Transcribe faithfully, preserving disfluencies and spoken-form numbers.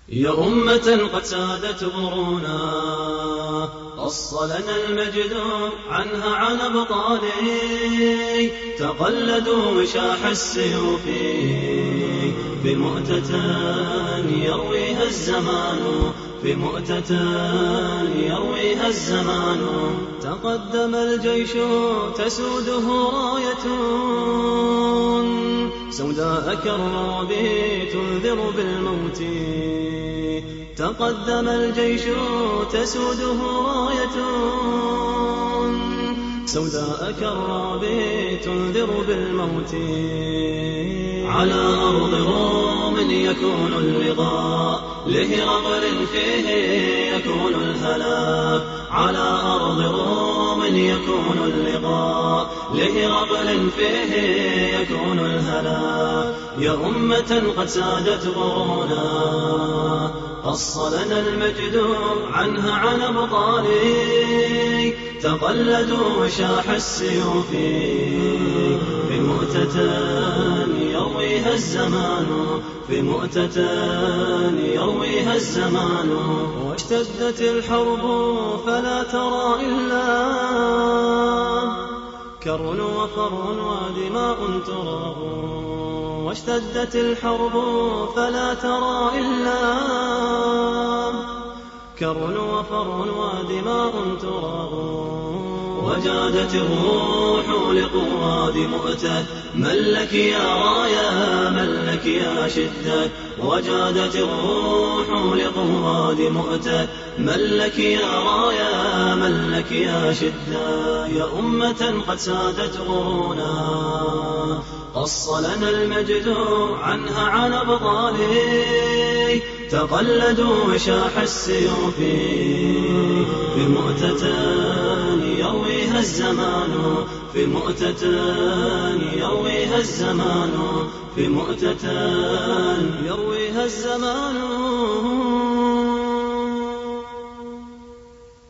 يا أمة قد سادت غرونا، قص لنا المجد عنها عن أبطالي، تقلدوا وشاح السيوف بمؤتة يرويها الزمان، بمؤتة يرويها الزمان. تقدم الجيش تسوده راية سوداء كالرعب تنذر بالموت، تقدم الجيش تسوده راية سوداء كالرعب تنذر بالموت. على أرض روم يكون اللقاء لهرقل فيه يكون الهلاك، على أرض روم يكون اللقاء لهرقل فيه يكون الهلاك. يا أمة قد سادت غرونا، قص لنا المجد عنها عن أبطالي، تقلدوا وشاح السيوف بمؤتة يرويها الزمان، بمؤتة يرويها الزمان. واشتدت الحرب فلا ترى إلا كر وفر ودماء تراب، واشتدت الحرب فلا ترى إلا كر وفر ودماء تراب. وجادت الروح لقواد مؤتة، من لك يا رايا من لك يا شدة، وجادت الروح لقواد مؤتة، من لك يا رايا من لك يا شدة. يا أمة قد سادت غرونا، قص لنا المجد عنها عن أبطالي، تقلدوا وشاح السيوف بمؤتة يرويها الزمان، بمؤتة يرويها الزمان، بمؤتة يرويها الزمان.